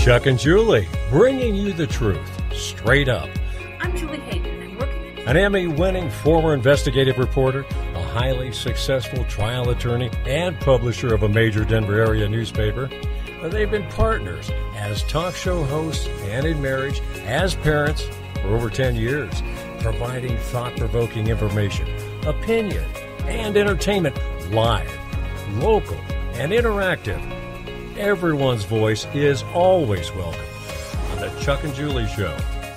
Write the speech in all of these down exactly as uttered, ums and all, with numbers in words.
Chuck and Julie, bringing you the truth, straight up. I'm Julie Hayden. I'm working An Emmy-winning former investigative reporter, a highly successful trial attorney, and publisher of a major Denver area newspaper. They've been partners as talk show hosts and in marriage, as parents for over ten years, providing thought-provoking information, opinion, and entertainment live, local, and interactive. Everyone's voice is always welcome on the Chuck and Julie Show.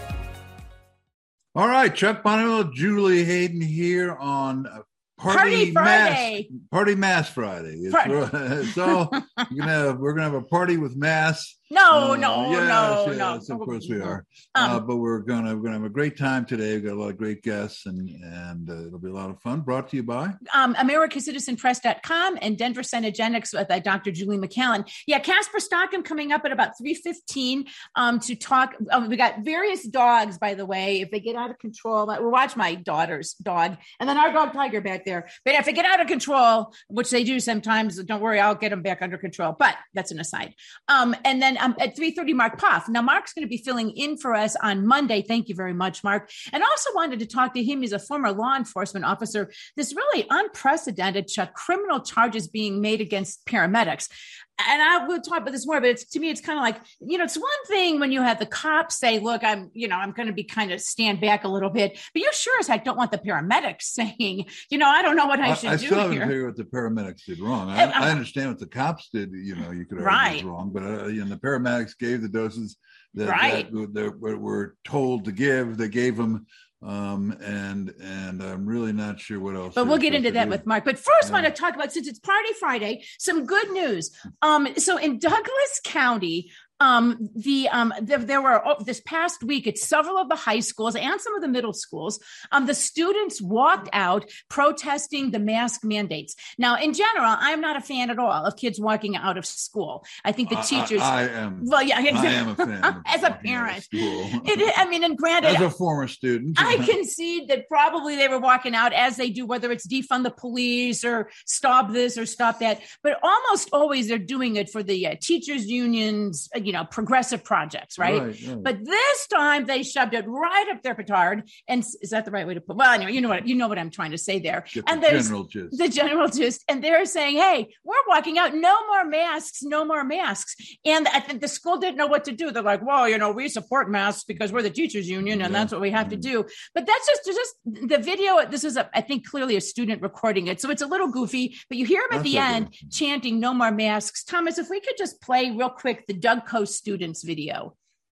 All right, Chuck Bonneville, Julie Hayden here on Party, Party Friday. Mass, Party Mass Friday. It's, Party. it's all we're gonna have, we're gonna have a party with Mass. No, uh, no, yes, no, yes, no. Of course we are. Um, uh, but we're gonna we're gonna have a great time today. We've got a lot of great guests, and and uh, it'll be a lot of fun. Brought to you by um, America Citizen Press dot com and Denver Cenegenics with uh, Doctor Julie McCallan. Yeah, Casper Stockham coming up at about three fifteen um, to talk. Um, we got various dogs, by the way. If they get out of control, we watch my daughter's dog, and then our dog Tiger back there. But if they get out of control, which they do sometimes, don't worry, I'll get them back under control. But that's an aside. Um, and then um, at three thirty, Mark Poff. Now, Mark's going to be filling in for us on Monday. Thank you very much, Mark. And also wanted to talk to him. He's a former law enforcement officer. This really unprecedented Chuck, criminal charges being made against paramedics. And I will talk about this more, but it's, to me, it's kind of like, you know, it's one thing when you have the cops say, look, I'm, you know, I'm going to be kind of stand back a little bit, but you sure as heck don't want the paramedics saying, you know, I don't know what I, I should I do still haven't here. figured what the paramedics did wrong. I, Uh, I understand what the cops did. You know, you could argue Right. was wrong, but uh, you know, the paramedics gave the doses that, Right. that, that were told to give. They gave them. Um, and and I'm really not sure what else. But we'll get into that do. with Mark. But first, Yeah. I want to talk about, since it's Party Friday, some good news. Um, so in Douglas County, um, the um, there, there were oh, this past week at several of the high schools and some of the middle schools, um, the students walked out protesting the mask mandates. Now, in general, I'm not a fan at all of kids walking out of school. I think the I- teachers. I, I am. well, yeah, exactly. I am a fan. Of As a walking out of parent, school. it, I mean, and granted, As a former student, I concede that probably they were walking out as they do, whether it's defund the police or stop this or stop that. But almost always they're doing it for the uh, teachers' unions, uh, you know, progressive projects, right? Right, right. But this time they shoved it right up their petard. And s- is that the right way to put? Well, anyway, you know what you know what I'm trying to say there. Get and the there's general gist. the general gist, and they're saying, "Hey, we're walking out. No more masks. No more masks." And I think the school didn't know what to do. They're like, "Well, you know, we support masks because we're the teachers' union, and Yeah. that's what we have to Mhm. do." But that's just just the video. This is, a, I think, clearly a student recording it, so it's a little goofy. But you hear him at That's the okay. end chanting "No more masks." Thomas, if we could just play real quick the Doug Coast students video.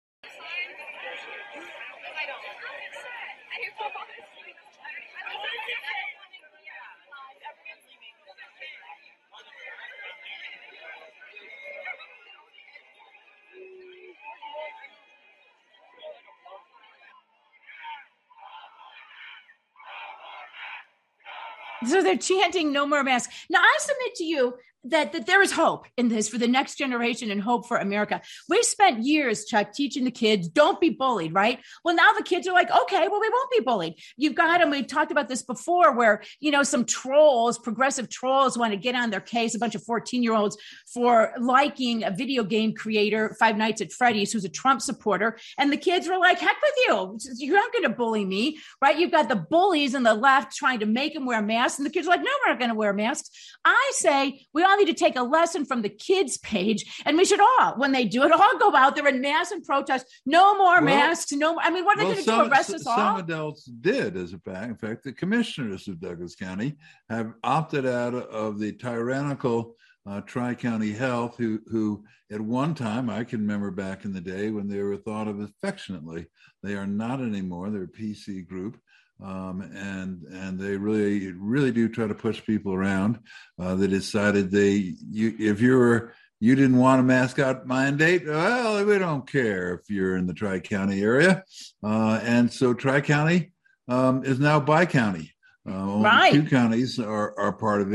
So they're chanting "No more masks." Now, I submit to you that, that there is hope in this for the next generation and hope for America. We spent years, Chuck, teaching the kids, don't be bullied, right? Well, now the kids are like, okay, well, we won't be bullied. You've got, and we've talked about this before, where, you know, some trolls, progressive trolls want to get on their case, a bunch of fourteen-year-olds for liking a video game creator, Five Nights at Freddy's, who's a Trump supporter. And the kids were like, heck with you. You're not going to bully me, right? You've got the bullies on the left trying to make them wear masks. And the kids are like, no, we're not going to wear masks. I say we all need to take a lesson from the kids page, and we should all, when they do it, all go out there in mass and protest. No more Well, masks. No more. I mean, what are Well, they going to do? Arrest us some all? adults did, as a fact. In fact, the commissioners of Douglas County have opted out of the tyrannical uh, Tri-County Health, who, who at one time, I can remember back in the day when they were thought of affectionately. They are not anymore. They're a P C group. Um, and and they really really do try to push people around. Uh, they decided they you if you were you didn't want a mascot mandate, well, we don't care if you're in the Tri-County area. Uh, and so Tri-County um, is now bi-county. Uh, only Right. two counties are, are part of it.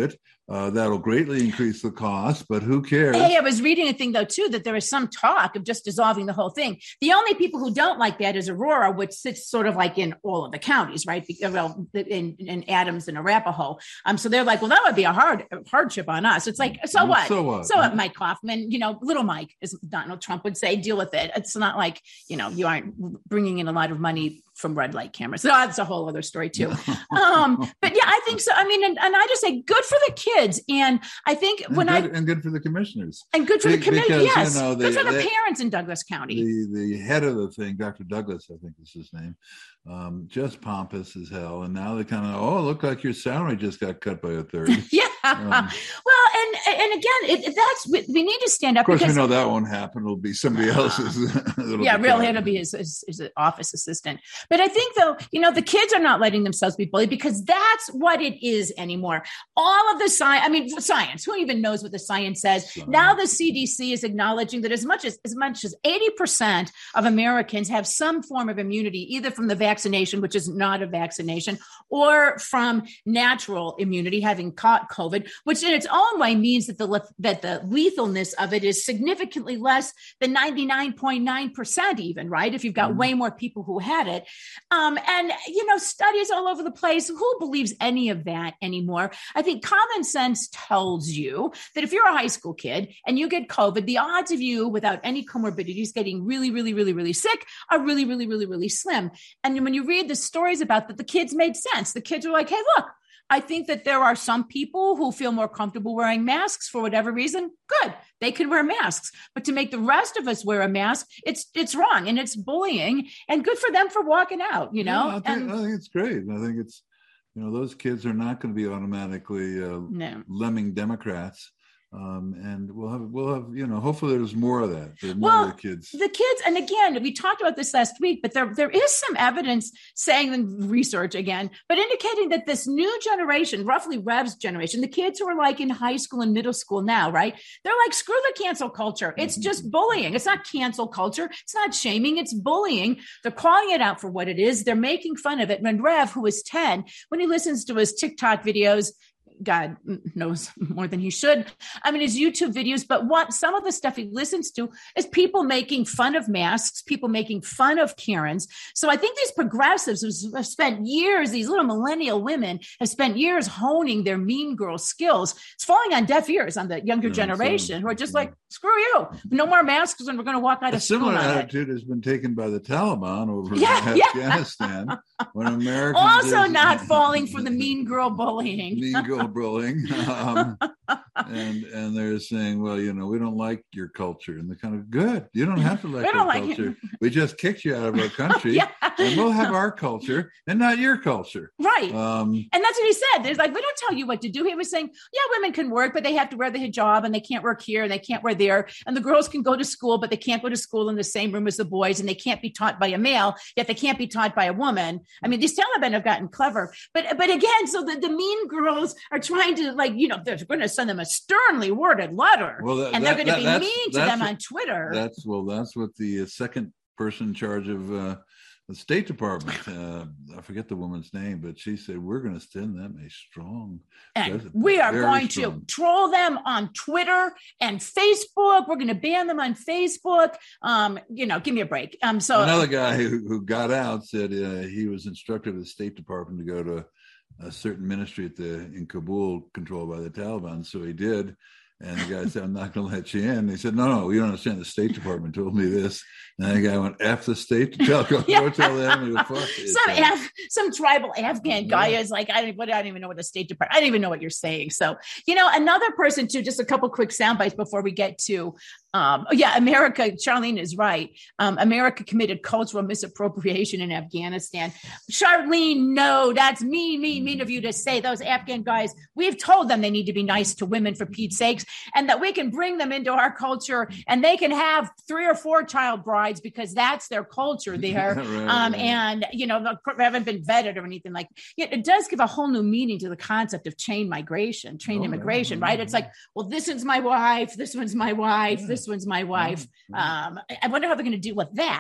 Uh, that'll greatly increase the cost, but who cares? Hey, I was reading a thing, though, too, that there is some talk of just dissolving the whole thing. The only people who don't like that is Aurora, which sits sort of like in all of the counties, right? Well, in, in Adams and Arapahoe. Um, so they're like, well, that would be a hard hardship on us. It's like, so what? So what? So what, Mike Kaufman, you know, little Mike, as Donald Trump would say, deal with it. It's not like, you know, you aren't bringing in a lot of money from red light cameras. So that's a whole other story too. um, but yeah, I think so. I mean, and, and I just say good for the kids. And I think and when good, I, and good for the commissioners and good for the committee. Because, Yes. You know, good the, for the the, parents in Douglas County. The, the head of the thing, Doctor Douglas, I think is his name, um, just pompous as hell. And now they kind of, oh, look like your salary just got cut by a third. yeah. Um, well, and, and again, it, that's, we need to stand up. Of course, because, we know that won't happen. It'll be somebody else's. yeah, really, it'll be his, his, his office assistant. But I think, though, you know, the kids are not letting themselves be bullied because that's what it is anymore. All of the science, I mean, science, who even knows what the science says? Science. Now the C D C is acknowledging that as much as as much as eighty percent of Americans have some form of immunity, either from the vaccination, which is not a vaccination, or from natural immunity, having caught COVID, which in its own way means that the that the lethalness of it is significantly less than ninety-nine point nine percent even, right? If you've got mm-hmm. way more people who had it. Um, and, you know, studies all over the place. Who believes any of that anymore? I think common sense tells you that if you're a high school kid and you get COVID, the odds of you without any comorbidities getting really, really, really, really sick are really, really, really, really slim. And when you read the stories about that, the kids made sense. The kids were like, hey, look, I think that there are some people who feel more comfortable wearing masks for whatever reason. Good. They can wear masks. But to make the rest of us wear a mask, it's it's wrong and it's bullying, and good for them for walking out, you know? Yeah, I, think, and, I think it's great. I think it's, you know, those kids are not going to be automatically uh, no. lemming Democrats. Um, and we'll have, we'll have, you know, hopefully there's more of that. There's more well, of the kids. The kids, and again, we talked about this last week, but there, there is some evidence saying, and research again, but indicating that this new generation, roughly Rev's generation, the kids who are like in high school and middle school now, right? They're like, screw the cancel culture. It's just bullying. It's not cancel culture. It's not shaming. It's bullying. They're calling it out for what it is. They're making fun of it. When Rev, who is ten, when he listens to his TikTok videos, God knows more than he should. I mean, his YouTube videos, but what some of the stuff he listens to is people making fun of masks, people making fun of Karens. So I think these progressives have spent years, these little millennial women have spent years honing their mean girl skills. It's falling on deaf ears on the younger yeah, generation so, who are just yeah. like, screw you, no more masks and we're going to walk out a of school. A similar attitude has been taken by the Taliban over yeah, in yeah. Afghanistan. When Americans also is, not falling for the mean girl bullying. Mean girl bullying. Um, and and they're saying, well, you know, we don't like your culture. And they're kind of, good. You don't have to like our like culture. It. We just kicked you out of our country. yeah. And we'll have our culture and not your culture. Right. Um, and that's what he said. There's like, we don't tell you what to do. He was saying, yeah, women can work, but they have to wear the hijab and they can't work here and they can't wear there. And the girls can go to school, but they can't go to school in the same room as the boys. And they can't be taught by a male, yet they can't be taught by a woman. I mean, these Taliban have gotten clever. But but again, so the, the mean girls are trying to, like, you know, they're going to send them a sternly worded letter. Well, that, and they're going to be mean to them on Twitter. That's, well, that's what the uh, second person in charge of uh, the State Department, uh, I forget the woman's name, but she said, we're going to send them a strong and we are going strong. to troll them on Twitter and Facebook. We're going to ban them on Facebook. Um, you know, give me a break. Um, so another guy who, who got out said uh, he was instructed of the State Department to go to a certain ministry at the in Kabul controlled by the Taliban. So he did. And the guy said, I'm not going to let you in. He said, no, no, you don't understand. The State Department told me this. And then the guy went, F the state to tell, go, yeah. go tell them. Go, fuck it. Some, Af- some tribal Afghan guy yeah. is like, I don't, I don't even know what the State Department, I don't even know what you're saying. So, you know, another person too, just a couple quick sound bites before we get to, um, yeah, America, Charlene is right. Um, America committed cultural misappropriation in Afghanistan. Charlene, no, that's mean, mean, mean of you to say. Those Afghan guys, we've told them they need to be nice to women for Pete's sakes, and that we can bring them into our culture and they can have three or four child brides because that's their culture there. right, um, right. And, you know, they haven't been vetted or anything like that. It does give a whole new meaning to the concept of chain migration, chain oh, immigration, right? right? It's like, well, this one's my wife, this one's my wife, yeah. this one's my wife. Yeah. Um, I wonder how they're going to deal with that.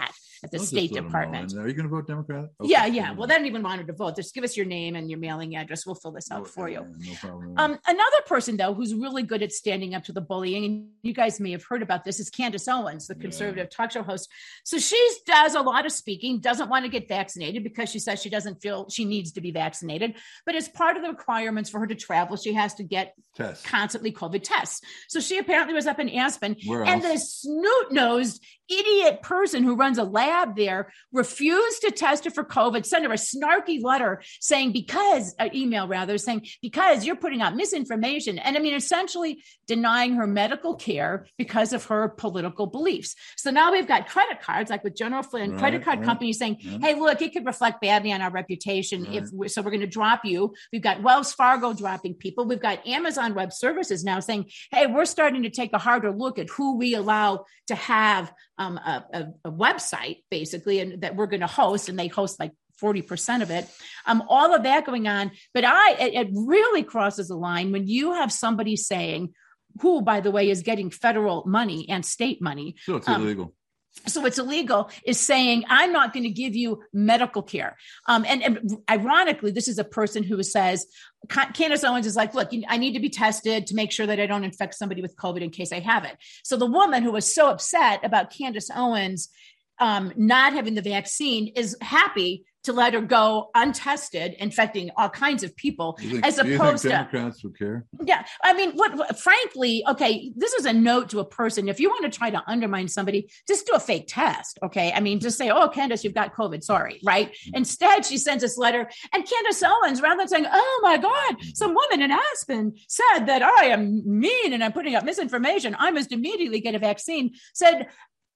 at the I'll State just let 'em all Department. in. Are you going to vote Democrat? Okay. Yeah, yeah. Well, they don't even want her to vote. Just give us your name and your mailing address. We'll fill this out Oh, for yeah, you. No problem. Um, another person, though, who's really good at standing up to the bullying, and you guys may have heard about this, is Candace Owens, the conservative yeah. talk show host. So she does a lot of speaking, doesn't want to get vaccinated because she says she doesn't feel she needs to be vaccinated. But as part of the requirements for her to travel, she has to get Tests. constantly COVID tests. So she apparently was up in Aspen, Where and else? the snot-nosed idiot person who runs a lab there refused to test her for COVID, sent her a snarky letter saying, because, uh, email rather, saying, because you're putting out misinformation. And I mean, essentially denying her medical care because of her political beliefs. So now we've got credit cards, like with General Flynn, right, credit card right, companies saying, right. hey, look, it could reflect badly on our reputation. Right. If we're, so we're going to drop you. We've got Wells Fargo dropping people. We've got Amazon Web Services now saying, hey, we're starting to take a harder look at who we allow to have um, a, a, a website, basically, and that we're going to host, and they host like forty percent of it. Um, all of that going on. But I, it, it really crosses the line when you have somebody saying, who, by the way, is getting federal money and state money. So it's um, illegal. So it's illegal, is saying, I'm not going to give you medical care. Um, and, and ironically, this is a person who says, Candace Owens is like, look, I need to be tested to make sure that I don't infect somebody with COVID in case I have it. So the woman who was so upset about Candace Owens um, not having the vaccine is happy to let her go untested, infecting all kinds of people, you think, as do you opposed think to Democrats would care. Yeah, I mean, what, what? Frankly, okay, this is a note to a person. If you want to try to undermine somebody, just do a fake test. Okay, I mean, just say, "Oh, Candace, you've got COVID." Sorry, right? Mm-hmm. Instead, she sends this letter, and Candace Owens, rather than saying, "Oh my God, some woman in Aspen said that I am mean and I'm putting up misinformation, I must immediately get a vaccine," said,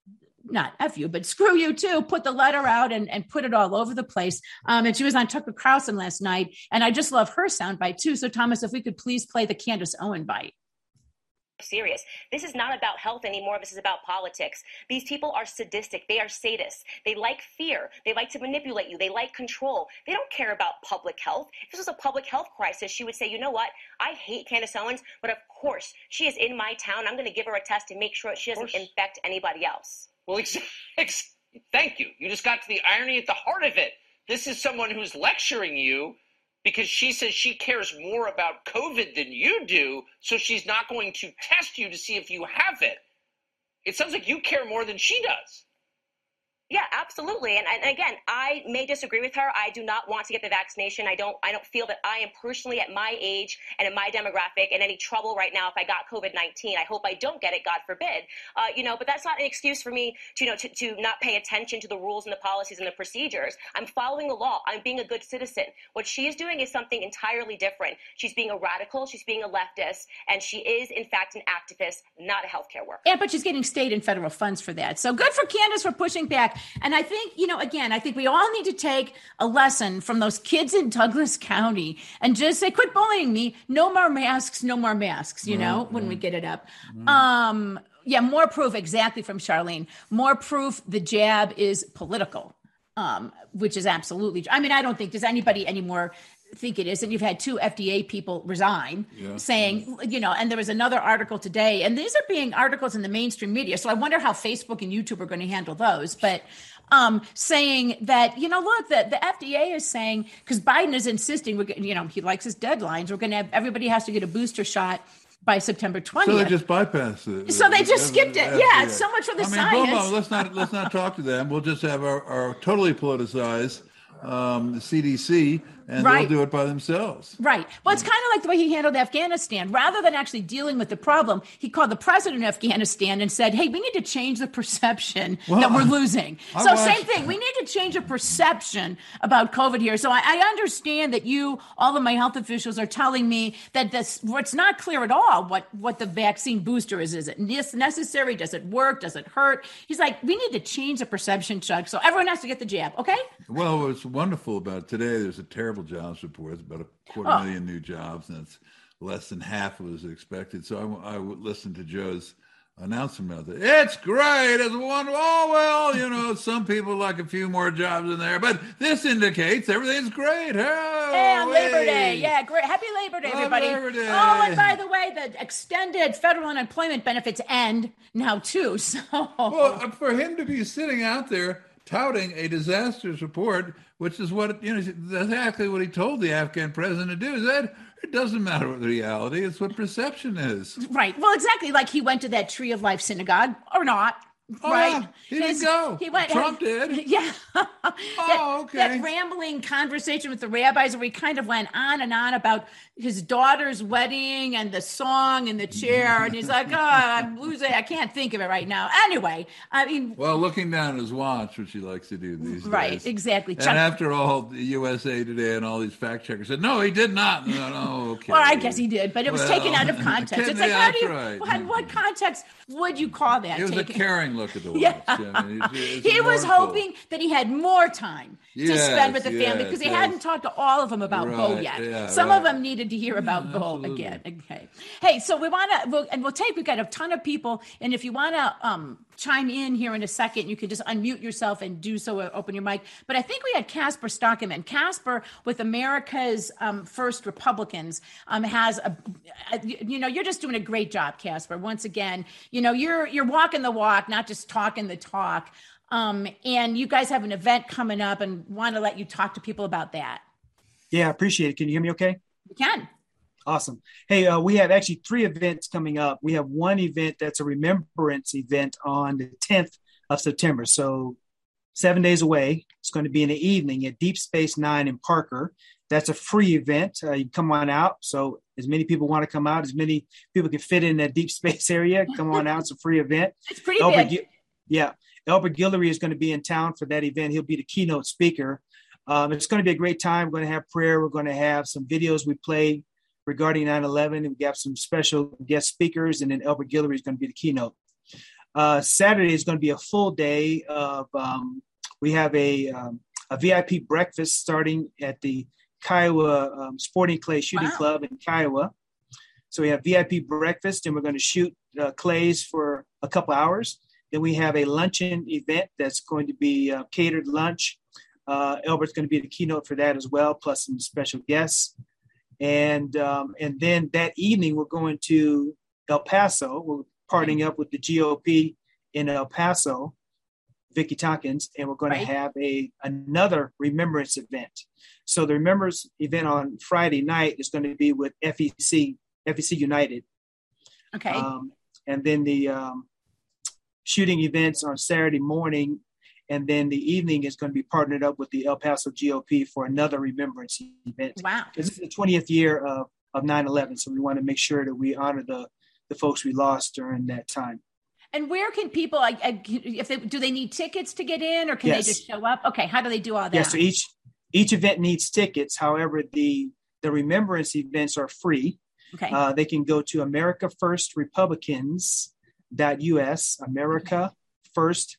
not F you, but screw you too, put the letter out and, and put it all over the place. Um, and she was on Tucker Carlson last night. And I just love her soundbite too. So Thomas, if we could please play the Candace Owens bite. Serious. This is not about health anymore. This is about politics. These people are sadistic. They are sadists. They like fear. They like to manipulate you. They like control. They don't care about public health. If this was a public health crisis, she would say, you know what? I hate Candace Owens, but of course, she is in my town. I'm going to give her a test to make sure she doesn't infect anybody else. Well, ex- ex- thank you. You just got to the irony at the heart of it. This is someone who's lecturing you because she says she cares more about COVID than you do, so she's not going to test you to see if you have it. It sounds like you care more than she does. Yeah, absolutely. And, and again, I may disagree with her. I do not want to get the vaccination. I don't I don't feel that I am personally at my age and in my demographic in any trouble right now if I got COVID nineteen. I hope I don't get it, God forbid. Uh, you know, but that's not an excuse for me to, you know, to, to not pay attention to the rules and the policies and the procedures. I'm following the law. I'm being a good citizen. What she's doing is something entirely different. She's being a radical. She's being a leftist. And she is, in fact, an activist, not a healthcare worker. Yeah, but she's getting state and federal funds for that. So good for Candace for pushing back. And I think, you know, again, I think we all need to take a lesson from those kids in Douglas County and just say, quit bullying me. No more masks, no more masks, you know, mm-hmm. when we get it up. Mm-hmm. Um, yeah, more proof exactly from Charlene. More proof the jab is political, um, which is absolutely, I mean, I don't think, does anybody anymore think it is? And you've had two F D A people resign yeah. saying, you know, and there was another article today, and these are being articles in the mainstream media. So I wonder how Facebook and YouTube are going to handle those. But um, saying that, you know, look, the, the F D A is saying, because Biden is insisting, we're, you know, he likes his deadlines. We're going to have, everybody has to get a booster shot by September twentieth. So they just bypassed it. So they just skipped it. F D A. Yeah, it's so much for the I mean, science. hold on, let's not let's not talk to them. We'll just have our, our totally politicized um, the C D C, and right. they'll do it by themselves. Right. Well, it's kind of like the way he handled Afghanistan. Rather than actually dealing with the problem, he called the president of Afghanistan and said, hey, we need to change the perception well, that we're losing. I, so I watched, same thing. We need to change the perception about COVID here. So I, I understand that you, all of my health officials are telling me that this, it's not clear at all what, what the vaccine booster is. Is it necessary? Does it work? Does it hurt? He's like, we need to change the perception, Chuck. So everyone has to get the jab. Okay. Well, what's wonderful about today, there's a terrible jobs report. It's about a quarter oh. million new jobs, and it's less than half was expected. So I, I would listen to Joe's announcement about it. It's great. It's wonderful. Oh, well, you know, some people like a few more jobs in there, but this indicates everything's great. Oh, hey, on Labor Day. Yeah, great. Happy Labor Day, everybody. Labor Day. Oh, and by the way, the extended federal unemployment benefits end now, too. So, well, for him to be sitting out there touting a disasters report, which is what, you know, exactly what he told the Afghan president to do. Is that it doesn't matter what the reality, it's what perception is. Right. Well, exactly. Like he went to that Tree of Life synagogue or not. Oh, right. Yeah. He didn't His, go. He went. Trump did. Yeah. Oh, that, okay. That rambling conversation with the rabbis where he kind of went on and on about his daughter's wedding and the song in the chair. And he's like, oh, I'm losing. I can't think of it right now. Anyway, I mean. Well, looking down at his watch, which he likes to do these right, days. Right, exactly. And Chuck, after all, the U S A Today and all these fact checkers said, no, he did not. No, no, okay. Well, I guess he did, but it was well, taken out of context. It's like, how do you, right. what, what context would you call that? It was taken? a caring look at the watch. Yeah. I mean, it's, it's he was hoping that he had more time yes, to spend with the yes, family because he yes. hadn't talked to all of them about right, Bo yet. Yeah, Some right. of them needed to hear about yeah, Bo absolutely. again. Okay. Hey, so we want to, we'll, and we'll take, we've got a ton of people. And if you want to um, chime in here in a second, you can just unmute yourself and do so, uh, open your mic. But I think we had Casper Stockerman. Casper with America's um, First Republicans um, has a, a, you know, you're just doing a great job, Casper. Once again, you know, you're, you're walking the walk, not just talking the talk. Um, and you guys have an event coming up and want to let you talk to people about that. Yeah, I appreciate it. Can you hear me okay? You can. Awesome. Hey, uh, we have actually three events coming up. We have one event that's a remembrance event on the tenth of September. So seven days away. It's going to be in the evening at Deep Space Nine in Parker. That's a free event. Uh, you come on out. So as many people want to come out, as many people can fit in that deep space area, come on out. It's a free event. It's pretty Albert, big. Yeah. Albert Guillory is going to be in town for that event. He'll be the keynote speaker. Um, it's going to be a great time. We're going to have prayer. We're going to have some videos we play regarding nine eleven. And we got some special guest speakers. And then Albert Guillory is going to be the keynote. Uh, Saturday is going to be a full day of, um, we have a, um, a V I P breakfast starting at the Kiowa um, Sporting Clay Shooting wow. Club in Kiowa. So we have V I P breakfast and we're going to shoot uh, clays for a couple hours. Then we have a luncheon event that's going to be uh, catered lunch. Uh, Albert's going to be the keynote for that as well, plus some special guests. And um, and then that evening, we're going to El Paso. We're partnering up with the G O P in El Paso, Vicky Tompkins, and we're going right. to have a another remembrance event. So the remembrance event on Friday night is going to be with F E C, F E C United. Okay. Um, and then the um, shooting events on Saturday morning, and then the evening is going to be partnered up with the El Paso G O P for another remembrance event. Wow. This is the twentieth year of, of nine eleven, so we want to make sure that we honor the, the folks we lost during that time. And where can people, like, if they, do they need tickets to get in, or can yes. they just show up? Okay, how do they do all that? Yeah, so each each event needs tickets. However, the, the remembrance events are free. Okay. Uh, they can go to America First Republicans dot U S, America First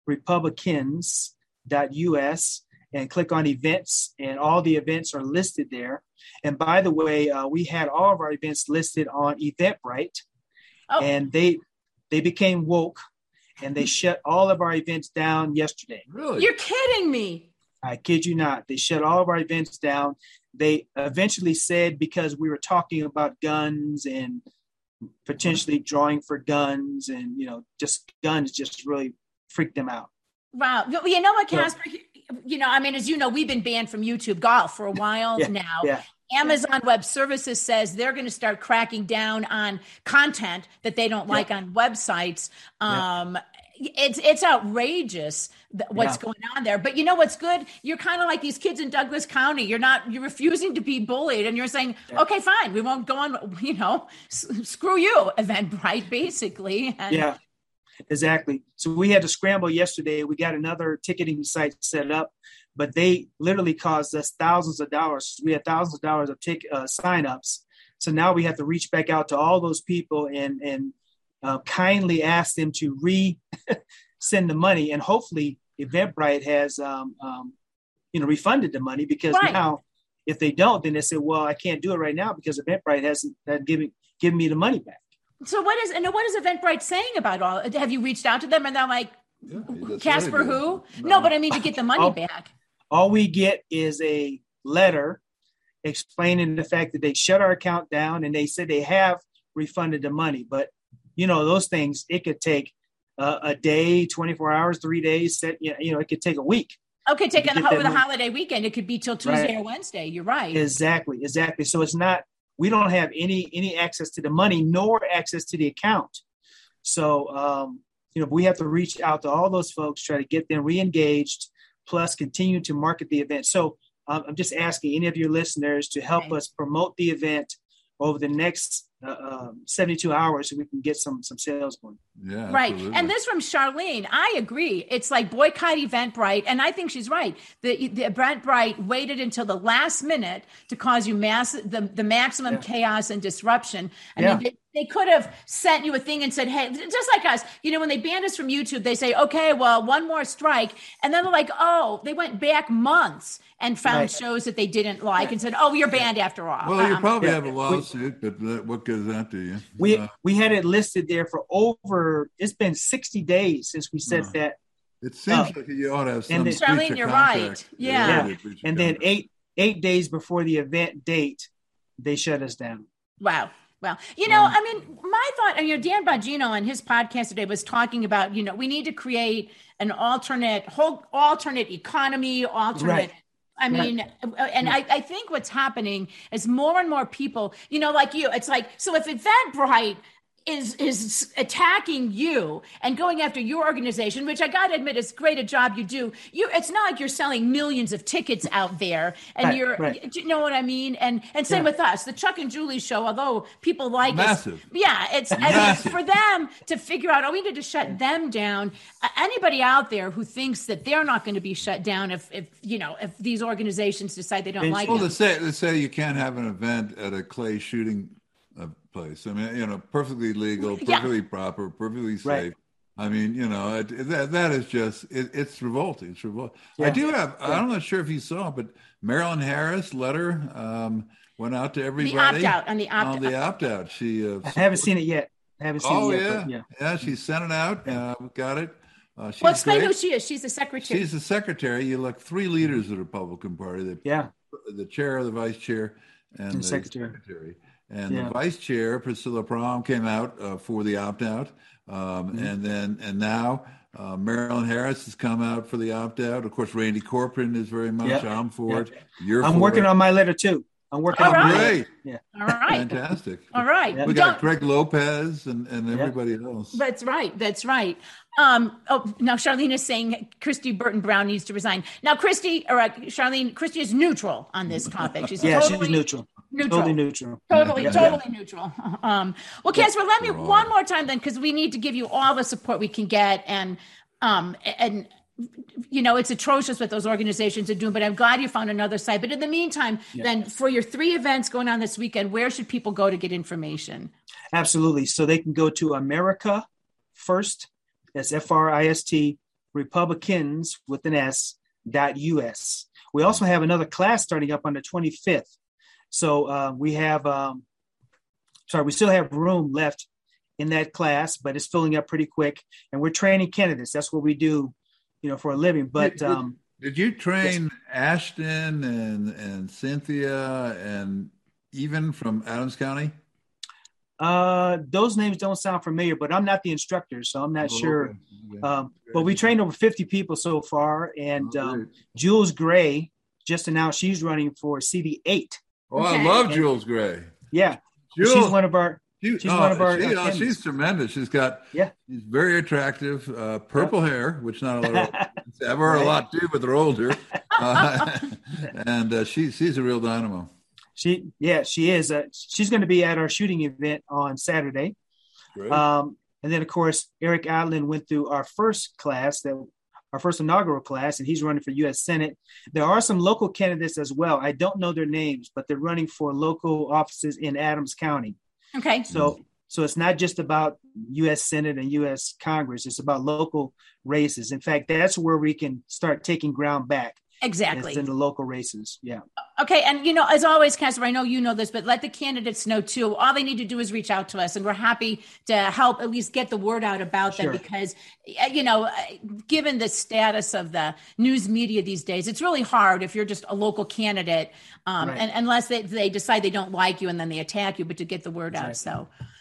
Republicans dot U S, and click on events, and all the events are listed there. And by the way, uh, we had all of our events listed on Eventbrite, oh. and they they became woke, and they shut all of our events down yesterday. Really? You're kidding me. I kid you not. They shut all of our events down. They eventually said because we were talking about guns and potentially drawing for guns, and, you know, just guns just really freaked them out. Wow. You know what, Casper? So, you know, I mean, as you know, we've been banned from YouTube Golf for a while yeah, now. Yeah. Amazon yeah. Web Services says they're going to start cracking down on content that they don't like yeah. on websites. Um, yeah. It's it's outrageous what's yeah. going on there. But you know what's good? You're kind of like these kids in Douglas County. You're not, you're refusing to be bullied, and you're saying, yeah. okay, fine, we won't go on, you know, s- screw you, Eventbrite, basically. And yeah, exactly. So we had to scramble yesterday. We got another ticketing site set up, but they literally caused us thousands of dollars. We had thousands of dollars of tick, uh, signups. So now we have to reach back out to all those people and, and, Uh, kindly ask them to re send the money, and hopefully Eventbrite has um, um, you know refunded the money, because right. now if they don't, then they say, well, I can't do it right now because Eventbrite hasn't uh, given given me the money back. So what is and what is Eventbrite saying about all? Have you reached out to them and they're like, yeah, Casper who? No. no, but I mean to get the money all, back. All we get is a letter explaining the fact that they shut our account down, and they said they have refunded the money, but you know, those things, it could take uh, a day, twenty-four hours, three days. Set, you know, it could take a week. Okay, take it over the holiday weekend. It could be till Tuesday right. or Wednesday. You're right. Exactly, exactly. So it's not, we don't have any any access to the money nor access to the account. So, um, you know, we have to reach out to all those folks, try to get them re-engaged, plus continue to market the event. So um, I'm just asking any of your listeners to help okay. us promote the event over the next uh, um, seventy-two hours so we can get some some sales going. Yeah, right. absolutely. And this from Charlene, I agree. It's like boycott Eventbrite. And I think she's right. The, the Eventbrite waited until the last minute to cause you mass the, the maximum yeah. chaos and disruption. I yeah. mean, they, they could have sent you a thing and said, hey, just like us, you know, when they banned us from YouTube, they say, okay, well, one more strike. And then they're like, oh, they went back months and found right. shows that they didn't like and said, oh, you're banned after all. Well, you um, probably yeah. have a lawsuit, but what good is that to you? We uh, we had it listed there for over, it's been sixty days since we said uh, that. It seems uh, like you ought to have some. And Charlene, you're right. Yeah. yeah. And then eight eight days before the event date, they shut us down. Wow. Well, you know, I mean, my thought, you know, Dan Bongino on his podcast today was talking about, you know, we need to create an alternate, whole alternate economy, alternate. Right. I mean, right. and I, I think what's happening is more and more people, you know, like you, it's like, so if Eventbrite is is attacking you and going after your organization, which I got to admit is great a job you do. You, it's not like you're selling millions of tickets out there, and right, you're, right. you know what I mean? And and same yeah. with us, the Chuck and Julie show. Although people like massive, us, yeah, it's I mean, for them to figure out, oh, we need to shut them down. Uh, anybody out there who thinks that they're not going to be shut down if if you know if these organizations decide they don't well, like well, them. let's say let's say you can't have an event at a clay shooting uh, place. I mean, you know, perfectly legal, perfectly yeah. proper, perfectly safe. Right. I mean, you know, it, that that is just it, it's revolting. It's revolting. Yeah. I do have. Yeah. I'm not sure if you saw, but Marilyn Harris' letter um, went out to everybody. The opt out on the opt on the opt out. She. Uh, I haven't seen it yet. I haven't seen oh, it yet. yeah. But yeah, yeah. She sent it out. Uh, got it. Uh, well, explain great. who she is. She's the secretary. She's the secretary. You elect three leaders of the Republican Party. The, yeah. The chair, the vice chair, and, and the secretary. secretary. And yeah. the vice chair, Priscilla Prom, came out uh, for the opt-out. Um, mm-hmm. And then, and now uh, Marilyn Harris has come out for the opt-out. Of course, Randy Corcoran is very much. Yep. I'm for yep. it. You're I'm for working it. on my letter too. I'm working All on right. my Great. Yeah. All right. Fantastic. All right. We got Don't, Greg Lopez and, and everybody yep. else. That's right. That's right. Um, oh, now Charlene is saying Christy Burton Brown needs to resign. Now, Christy, or uh, Charlene, Christy is neutral on this topic. She's yeah, totally she's neutral. Neutral. Totally neutral. Totally, yeah. totally yeah. neutral. Um, well, Casper, let me one more time then, because we need to give you all the support we can get. And, um, and, you know, it's atrocious what those organizations are doing, but I'm glad you found another site. But in the meantime, yeah. then for your three events going on this weekend, where should people go to get information? Absolutely. So they can go to America First, that's F R I S T, Republicans with an S, dot U S. We also have another class starting up on the twenty-fifth. So uh, we have, um, sorry, we still have room left in that class, but it's filling up pretty quick. And we're training candidates. That's what we do, you know, for a living. But did, um, did you train yes. Ashton and and Cynthia and even from Adams County? Uh, those names don't sound familiar, but I'm not the instructor, so I'm not oh, sure. Okay. Okay. Um, but we trained over fifty people so far, and oh, um, Jules Gray just announced she's running for C D eight. Oh, okay. I love Jules Gray. Yeah, Jules, she's one of our. She, she's oh, one of our. She, uh, oh, she's tremendous. She's got. Yeah. She's very attractive. Uh, purple yeah. hair, which not a lot have her right. a lot do, but they're older. Uh, and uh, she she's a real dynamo. She yeah she is. Uh, she's going to be at our shooting event on Saturday. Great. Um, and then of course Eric Adlin went through our first class that. Our first inaugural class, and he's running for U S Senate. There are some local candidates as well. I don't know their names, but they're running for local offices in Adams County. Okay. So, so it's not just about U S Senate and U S Congress. It's about local races. In fact, that's where we can start taking ground back. Exactly. It's in the local races. Yeah. Okay. And, you know, as always, Casper, I know you know this, but let the candidates know too. All they need to do is reach out to us, and we're happy to help at least get the word out about sure. them, because, you know, given the status of the news media these days, it's really hard if you're just a local candidate, um, right. and unless they, they decide they don't like you and then they attack you, but to get the word exactly. out. So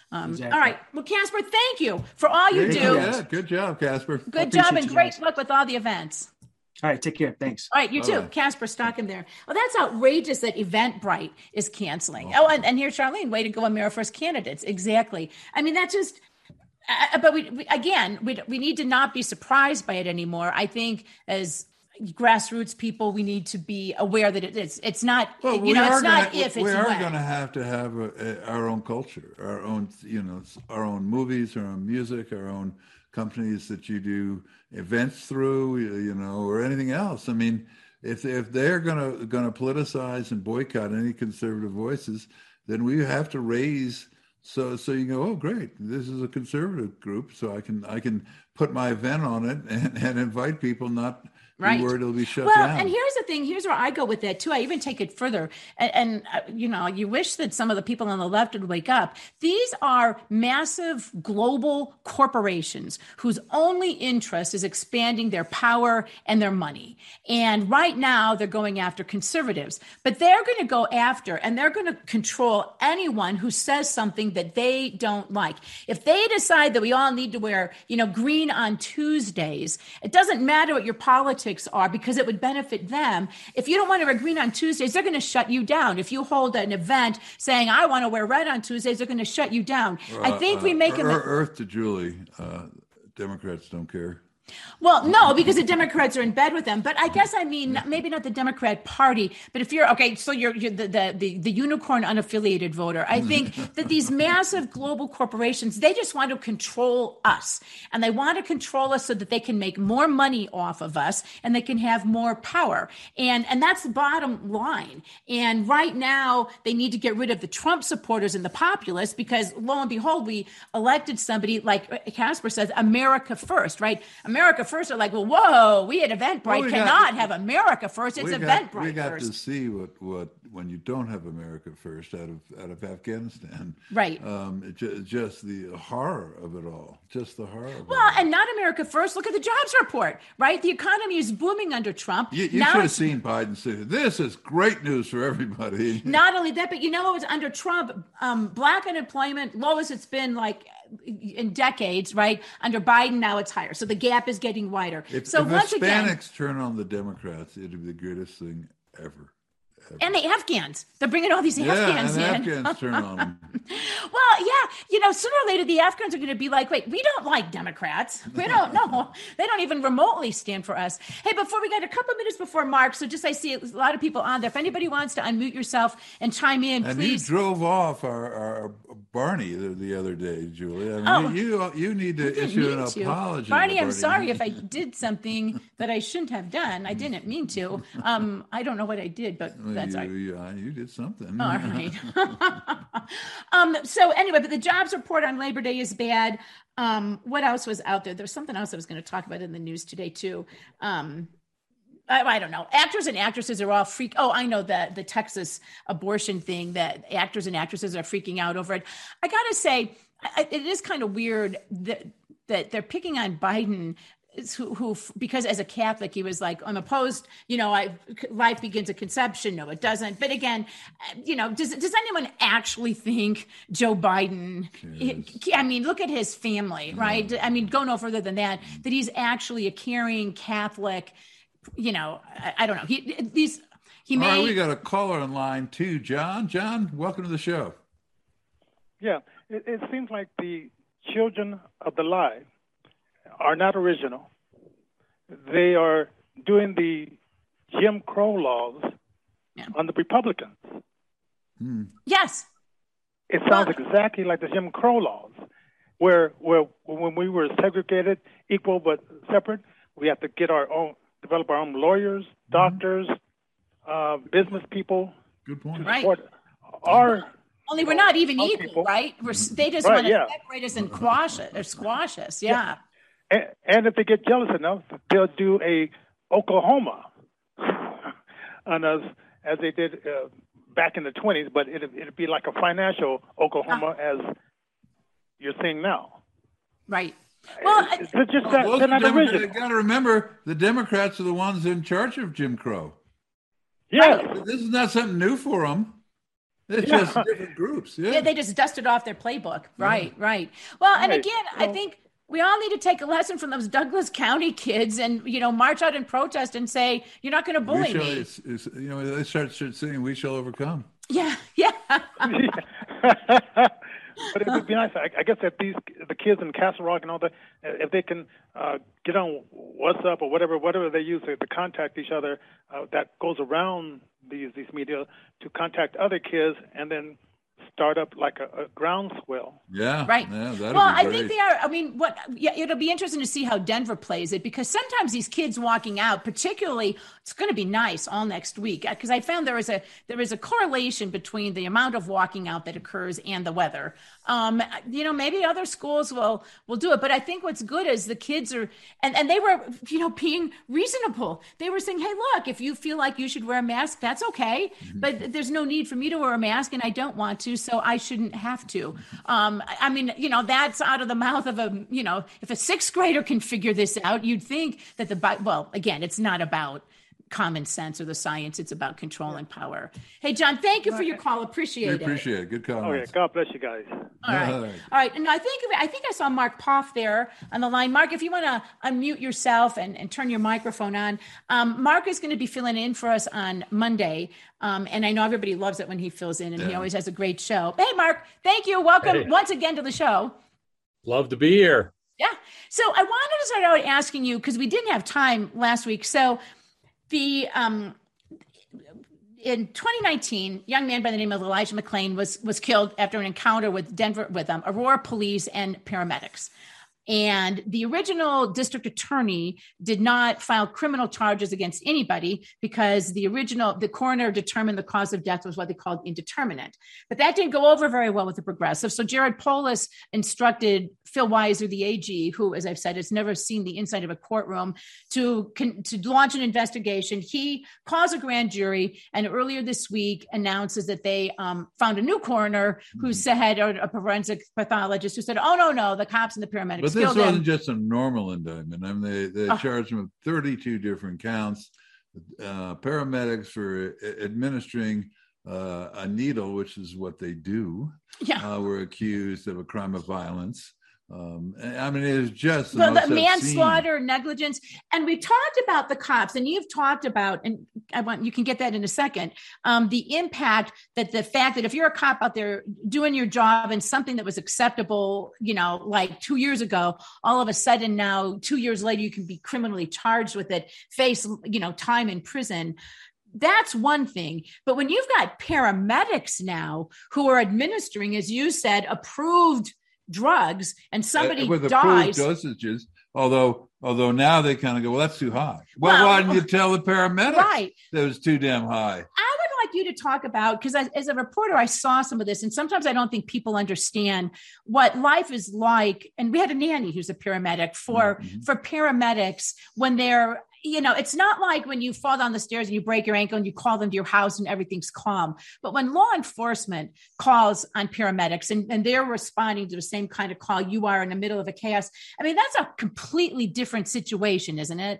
Um, Exactly. All right. Well, Casper, thank you for all you Thank do. Yeah, good job, Casper. Good job and you great guys. luck with all the events. All right, take care. Thanks. All right, you too. Bye-bye. Casper Stockham there. Well, that's outrageous that Eventbrite is canceling. Oh, and, and here's Charlene, way to go, AmeriFirst candidates. Exactly. I mean, that just, uh, but we, we again, we, we need to not be surprised by it anymore. I think as grassroots people, we need to be aware that it is, it's not, Well, you we know, are it's not gonna, if, we it's are when. going to have to have a, a, our own culture, our own, you know, our own movies, our own music, our own companies that you do events through, you know, or anything else. I mean, if if they're going to going to politicize and boycott any conservative voices, then we have to raise so so you go, oh great, this is a conservative group, so I can I can put my event on it and, and invite people, not Right. be worried it'll be shut well, down. and here's the thing. Here's where I go with that too. I even take it further. And, and uh, you know, you wish that some of the people on the left would wake up. These are massive global corporations whose only interest is expanding their power and their money. And right now they're going after conservatives, but they're going to go after and they're going to control anyone who says something that they don't like. If they decide that we all need to wear, you know, green on Tuesdays, it doesn't matter what your politics are because it would benefit them. If you don't want to wear green on Tuesdays, they're going to shut you down. If you hold an event saying, I want to wear red on Tuesdays, they're going to shut you down. Uh, I think uh, we make er, it. Earth to Julie. Uh, Democrats don't care. Well, no, because the Democrats are in bed with them. But I guess I mean maybe not the Democrat Party, but if you're okay, so you're, you're the, the the the unicorn unaffiliated voter. I think that these massive global corporations, they just want to control us, and they want to control us so that they can make more money off of us and they can have more power. And and that's the bottom line. And right now they need to get rid of the Trump supporters and the populists because lo and behold, we elected somebody like Casper says, America first, right? America first are like, well, whoa, we at Eventbrite Well, we cannot got- have America first. It's we got, Eventbrite we got first. to see what, what when you don't have America first out of out of Afghanistan. Right. Um, it ju- just the horror of it all. Just the horror. Of Well, it all. and not America first. Look at the jobs report, right? The economy is booming under Trump. you, you Now should have it's- seen Biden say, "This is great news for everybody." Not only that, but you know what was under Trump, um, black unemployment, lowest it's been like in decades, right? Under Biden, now it's higher. So the gap is getting wider. If, so if once Hispanics again, turn on the Democrats, it'd be the greatest thing ever. ever. and the Afghans, they're bringing all these yeah, Afghans and in. Afghans turn on them. Well, yeah, you know, sooner or later, the Afghans are going to be like, wait, we don't like Democrats. We don't know. They don't even remotely stand for us. Hey, before we got a couple minutes before Mark, so just I see a lot of people on there. If anybody wants to unmute yourself and chime in, And please. you drove off our, our Barney the, the other day, Julie. I mean, Oh. you you need to Didn't issue an mean to. apology. Barney, to I'm sorry if I did something that I shouldn't have done. I didn't mean to. Um, I don't know what I did, but Well, that's you, all right. you, uh, you did something. All right. um, so anyway, but the jobs report on Labor Day is bad. Um, what else was out there? There was something else I was going to talk about in the news today too. Um, I, I don't know. Actors and actresses are all freak. Oh, I know the the Texas abortion thing that actors and actresses are freaking out over it. I got to say, I, it is kind of weird that that they're picking on Biden. Who, who, because as a Catholic, he was like, I'm opposed, you know, I, life begins at conception. No, it doesn't. But again, you know, does, does anyone actually think Joe Biden, he, I mean, look at his family, right? I mean, go no further than that, that he's actually a caring Catholic, you know, I, I don't know. He, these, he All may. right, we got a caller on line too, John. John, welcome to the show. Yeah, it, it seems like the children of the lie are not original. They are doing the Jim Crow laws Yeah. on the Republicans. Hmm. Yes. It sounds Well- exactly like the Jim Crow laws, where where when we were segregated, equal but separate, we have to get our own, develop our own lawyers, doctors, uh, business people Good point. Right. support our. Only we're not even Some equal, people. right? We're, they just Right, want to yeah. separate us and quash it or squash us. Yeah. And, and if they get jealous enough, they'll do a Oklahoma on us as they did uh, back in the twenties, but it'd, it'd be like a financial Oklahoma as you're seeing now. Right. Well, I- It's just that Well, they're the not Democrats, original. you got to remember, the Democrats are the ones in charge of Jim Crow. Yes. This is not something new for them. It's just different groups. Yeah. yeah, they just dusted off their playbook. Right, yeah. right. Well, and right. again, well, I think we all need to take a lesson from those Douglas County kids and, you know, march out and protest and say, you're not going to bully shall, me. It's, it's, you know, they start, start saying, we shall overcome. Yeah, yeah. But it would be nice, I, I guess, that these the kids in Castle Rock and all that, if they can uh, get on WhatsApp or whatever, whatever they use to, to contact each other, uh, that goes around these these media to contact other kids, and then start up like a, a groundswell. Yeah, right. Yeah, that'd well, be I great. think they are. I mean, what? Yeah, it'll be interesting to see how Denver plays it, because sometimes these kids walking out, particularly, it's going to be nice all next week, because I found there is a there is a correlation between the amount of walking out that occurs and the weather. Um, you know, maybe other schools will will do it, but I think what's good is the kids are, and and they were, you know, being reasonable. They were saying, hey, look, if you feel like you should wear a mask, that's okay, mm-hmm. but there's no need for me to wear a mask, and I don't want to, so I shouldn't have to. Um, I mean, you know, that's out of the mouth of a, you know, if a sixth grader can figure this out, you'd think that the, well, again, it's not about common sense or the science. It's about control and power. Hey, John, thank you for your call. Appreciate we it. Appreciate it. Good comments. Okay, God bless you guys. All right. All right. All right. And I think I think I saw Mark Poff there on the line. Mark, if you want to unmute yourself and, and turn your microphone on. Um, Mark is going to be filling in for us on Monday. Um, and I know everybody loves it when he fills in, and yeah. he always has a great show. Hey, Mark, thank you. Welcome hey. once again to the show. Love to be here. Yeah. So I wanted to start out asking you, because we didn't have time last week. So The um, in twenty nineteen, a young man by the name of Elijah McClain was was killed after an encounter with Denver with um, Aurora police and paramedics. And the original district attorney did not file criminal charges against anybody because the original, the coroner determined the cause of death was what they called indeterminate. But that didn't go over very well with the progressive. So Jared Polis instructed Phil Weiser, the A G, who, as I've said, has never seen the inside of a courtroom, to, to launch an investigation. He calls a grand jury, and earlier this week announces that they um, found a new coroner who said, or a forensic pathologist who said, oh, no, no, the cops and the paramedics But this wasn't just a normal indictment. I mean, they, they oh. charged him with thirty-two different counts. Uh, paramedics for administering uh, a needle, which is what they do, yeah. uh, were accused of a crime of violence. Um, I mean, it is just the, the, the manslaughter, negligence, and we talked about the cops, and you've talked about, and I want you can get that in a second. Um, the impact that the fact that if you're a cop out there doing your job and something that was acceptable, you know, like two years ago, all of a sudden now, two years later, you can be criminally charged with it, face, you know, time in prison. That's one thing. But when you've got paramedics now who are administering, as you said, approved drugs, and somebody uh, with dies. Approved dosages, although although now they kind of go, well, that's too high. Well, well why didn't you tell the paramedics right. that it was too damn high? I would like you to talk about, because as, as a reporter, I saw some of this, and sometimes I don't think people understand what life is like. And we had a nanny who's a paramedic for mm-hmm. for paramedics when they're, you know, it's not like when you fall down the stairs and you break your ankle and you call them to your house and everything's calm. But when law enforcement calls on paramedics and, and they're responding to the same kind of call you are in the middle of a chaos, I mean, that's a completely different situation, isn't it?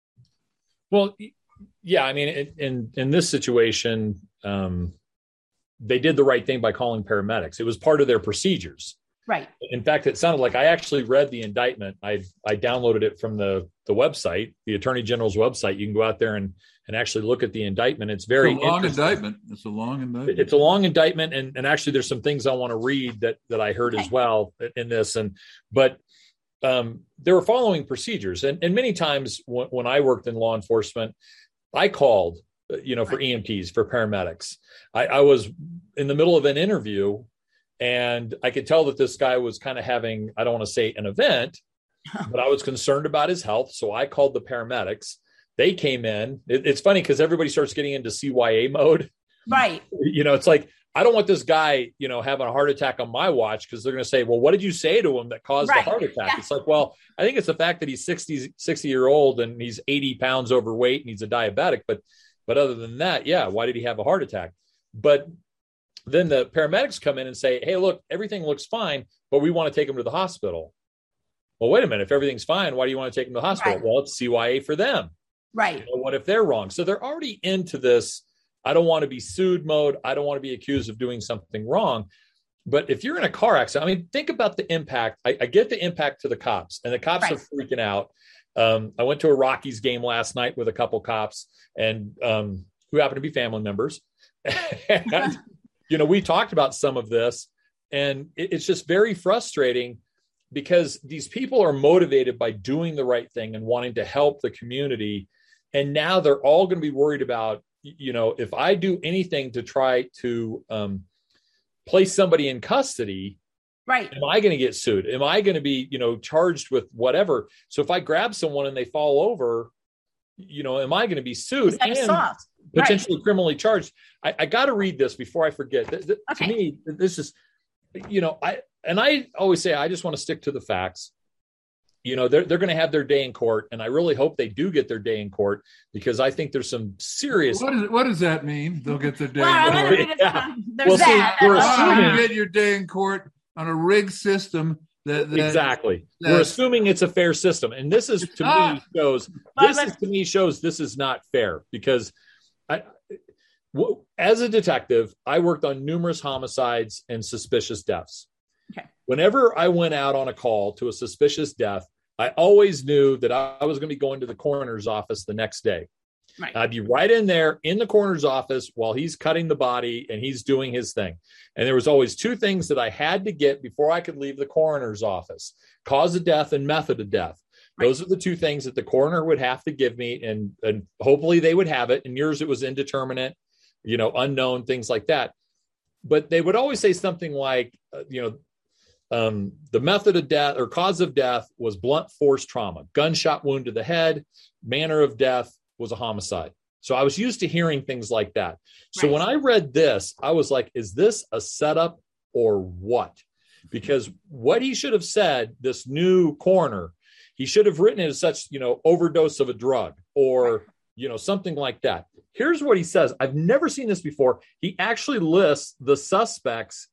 Well, yeah. I mean, in, in this situation, um, they did the right thing by calling paramedics. It was part of their procedures. Right. In fact, it sounded like I actually read the indictment. I I downloaded it from the, the website, the Attorney General's website. You can go out there and, and actually look at the indictment. It's very it's a long indictment. It's a long indictment. It's a long indictment. And, and actually there's some things I want to read that, that I heard okay. as well in this. And, but um, they were following procedures. And, and many times when, when I worked in law enforcement, I called, you know, for right. E M Ts, for paramedics. I, I was in the middle of an interview, and I could tell that this guy was kind of having, I don't want to say an event, but I was concerned about his health. So I called the paramedics. They came in. It, it's funny because everybody starts getting into C Y A mode. Right. You know, it's like, I don't want this guy, you know, having a heart attack on my watch, because they're going to say, well, what did you say to him that caused right. the heart attack? Yeah. It's like, well, I think it's the fact that he's sixty, sixty year old and he's eighty pounds overweight and he's a diabetic. But, but other than that, yeah, why did he have a heart attack? But then the paramedics come in and say, hey, look, everything looks fine, but we want to take him to the hospital. Well, wait a minute. If everything's fine, why do you want to take him to the hospital? Right. Well, it's C Y A for them. Right. You know, what if they're wrong? So they're already into this, I don't want to be sued mode. I don't want to be accused of doing something wrong. But if you're in a car accident, I mean, think about the impact. I, I get the impact to the cops, and the cops right. are freaking out. Um, I went to a Rockies game last night with a couple cops and um, who happen to be family members. And, you know, we talked about some of this, and it, it's just very frustrating because these people are motivated by doing the right thing and wanting to help the community. And now they're all going to be worried about, you know, if I do anything to try to um, place somebody in custody, right? Am I going to get sued? Am I going to be, you know, charged with whatever? So if I grab someone and they fall over, you know, am I going to be sued and assault? potentially right. criminally charged? I, I got to read this before I forget. Th- th- okay. To me, this is, you know, I and I always say I just want to stick to the facts. You know, they're they're going to have their day in court, and I really hope they do get their day in court because I think there's some serious. What, is, what does that mean? They'll get their day well, in court. I mean, yeah. There's well, that. See, we're That's assuming you get your day in court on a rigged system. That, that exactly. That, we're assuming it's a fair system, and this is to not. me shows Well, this is to me shows this is not fair because I. As a detective, I worked on numerous homicides and suspicious deaths. Okay. Whenever I went out on a call to a suspicious death, I always knew that I was going to be going to the coroner's office the next day. Right. I'd be right in there in the coroner's office while he's cutting the body and he's doing his thing. And there was always two things that I had to get before I could leave the coroner's office: cause of death and method of death. Right. Those are the two things that the coroner would have to give me, and, and hopefully they would have it. And yours, it was indeterminate, you know, unknown, things like that. But they would always say something like, uh, you know, um, the method of death or cause of death was blunt force trauma, gunshot wound to the head, manner of death was a homicide. So I was used to hearing things like that. So right. when I read this, I was like, is this a setup or what? Because what he should have said, this new coroner, he should have written it as such, you know, overdose of a drug or, right. you know, something like that. Here's what he says. I've never seen this before. He actually lists the suspects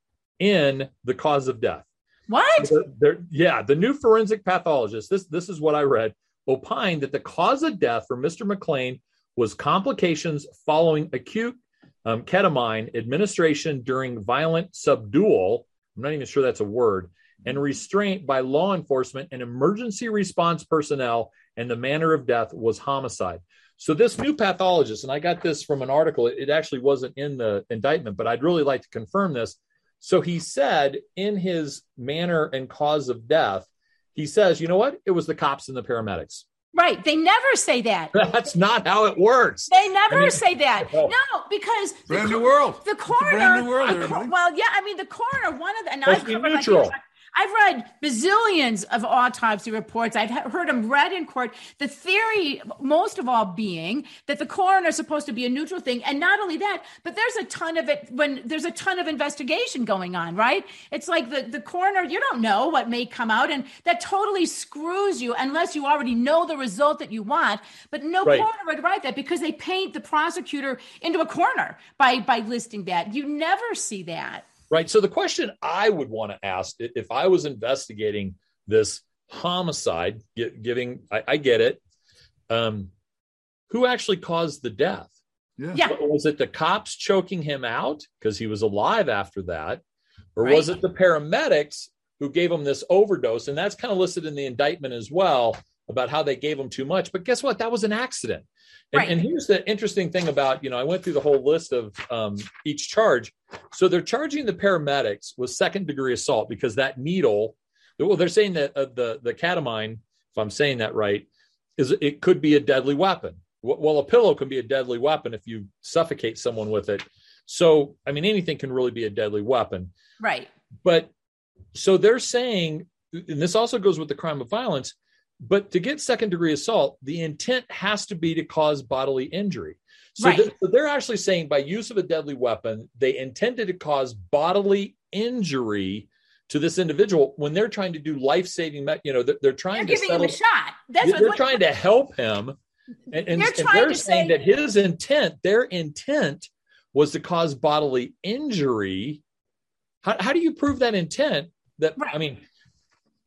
in the cause of death. What? So they're, they're, yeah, the new forensic pathologist, this, this is what I read, opined that the cause of death for Mister McLean was complications following acute um, ketamine administration during violent subdual. I'm not even sure that's a word, and restraint by law enforcement and emergency response personnel, and the manner of death was homicide. So this new pathologist, and I got this from an article, it actually wasn't in the indictment, but I'd really like to confirm this. So he said in his manner and cause of death, he says, you know what? It was the cops and the paramedics. Right. They never say that. That's not how it works. They never I mean, say that. no. No, because brand the, new world. The coroner. Brand new world. The, well, yeah. I mean, the coroner. One of the and Let's I've be covered neutral. Like, I've read bazillions of autopsy reports. I've heard them read in court. The theory, most of all, being that the coroner is supposed to be a neutral thing. And not only that, but there's a ton of it when there's a ton of investigation going on, right? It's like the, the coroner, you don't know what may come out. And that totally screws you unless you already know the result that you want. But no right. coroner would write that because they paint the prosecutor into a corner by, by listing that. You never see that. Right. So the question I would want to ask if I was investigating this homicide, giving, I, I get it. Um, who actually caused the death? Yeah. yeah. Was it the cops choking him out because he was alive after that? Or right. was it the paramedics who gave him this overdose? And that's kind of listed in the indictment as well about how they gave him too much. But guess what? That was an accident. And, right. and here's the interesting thing about, you know, I went through the whole list of um, each charge. So they're charging the paramedics with second degree assault because that needle, well, they're saying that uh, the, the ketamine, if I'm saying that right, is it could be a deadly weapon. Well, a pillow can be a deadly weapon if you suffocate someone with it. So, I mean, anything can really be a deadly weapon. Right. But so they're saying, and this also goes with the crime of violence, but to get second degree assault, the intent has to be to cause bodily injury. So, right. th- so they're actually saying by use of a deadly weapon, they intended to cause bodily injury to this individual when they're trying to do life-saving, you know, they're, they're trying they're to giving settle, him a shot. That's they're what, trying to help him. And, and, they're, and they're saying say, that his intent, their intent was to cause bodily injury. How, how do you prove that intent? That, right. I mean,